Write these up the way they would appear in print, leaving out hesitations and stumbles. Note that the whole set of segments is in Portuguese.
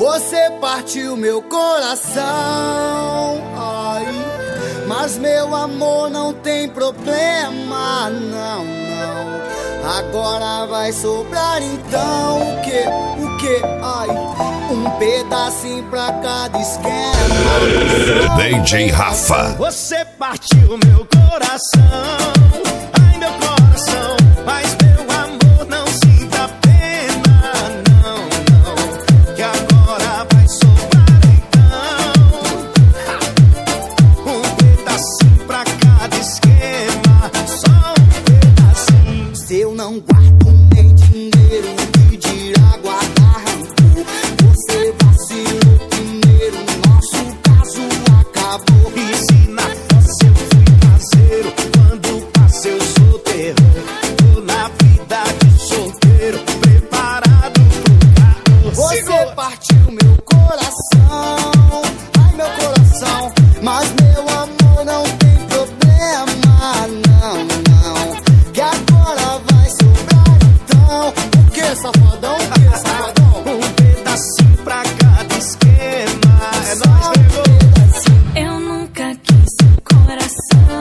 Você partiu meu coração, ai, mas meu amor não tem problema, não, não. Agora vai sobrar então o que, ai, um pedacinho pra cada esquema. DJ Rafa. Você partiu meu coração, ai meu coração, mas meu amor não sinta pena, não, não, que agora vai sobrar então um pedacinho pra cada esquema, só um pedacinho. Se eu não guardo nem dinheiro, que dirá guardar rancor? Você vacilou primeiro, nosso caso acabou. E se na fossa eu fui caseiro, quando passei eu sou terror. Tô na vida de solteiro, preparado pro calor. Você partiu meu coração, ai meu coração, mas meu amor não tem problema, não, não, que agora vai sobrar então. O que, safadão? O que, safadão? Um pedacinho pra cada esquema, é nóis, pegou. Eu nunca quis seu coração.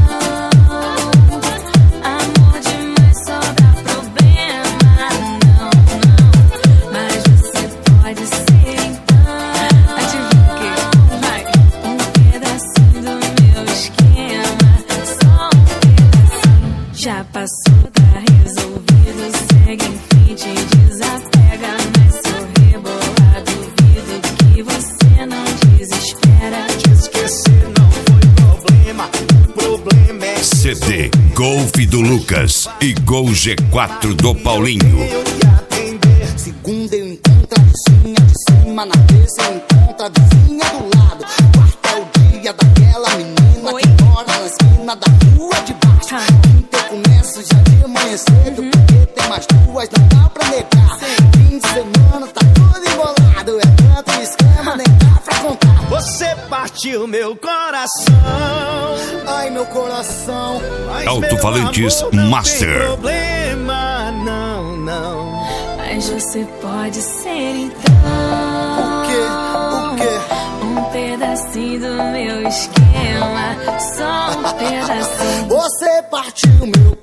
Amor demais só dá problema. Não, não, mas você pode ser então. Adivinha o que? Vai. Um pedacinho do meu esquema. Só um pedacinho. Já passou, tá resolvido. Segue em frente, desapega. Mas se eu rebolar, duvido que você não desespera. Te esquecer não foi problema, o problema é CD Golf do Lucas e Gol G4 do Paulinho. eu te atender. Segunda eu encontro a vizinha de cima, na terça eu encontro a vizinha do lado. Quarta é o dia daquela menina que mora na esquina da rua de baixo. Quinta eu começo já de manhã cedo, porque tem mais duas, não dá pra negar. Fim de semana tá tudo embolado, é tanto esquema, nem dá pra contar. Você partiu meu coração, Ai meu coração, mas Alto-falantes meu amor não Master. tem problema, não, não. Mas você pode ser então. o que, Um pedacinho do meu esquema. Só um pedacinho. você partiu meu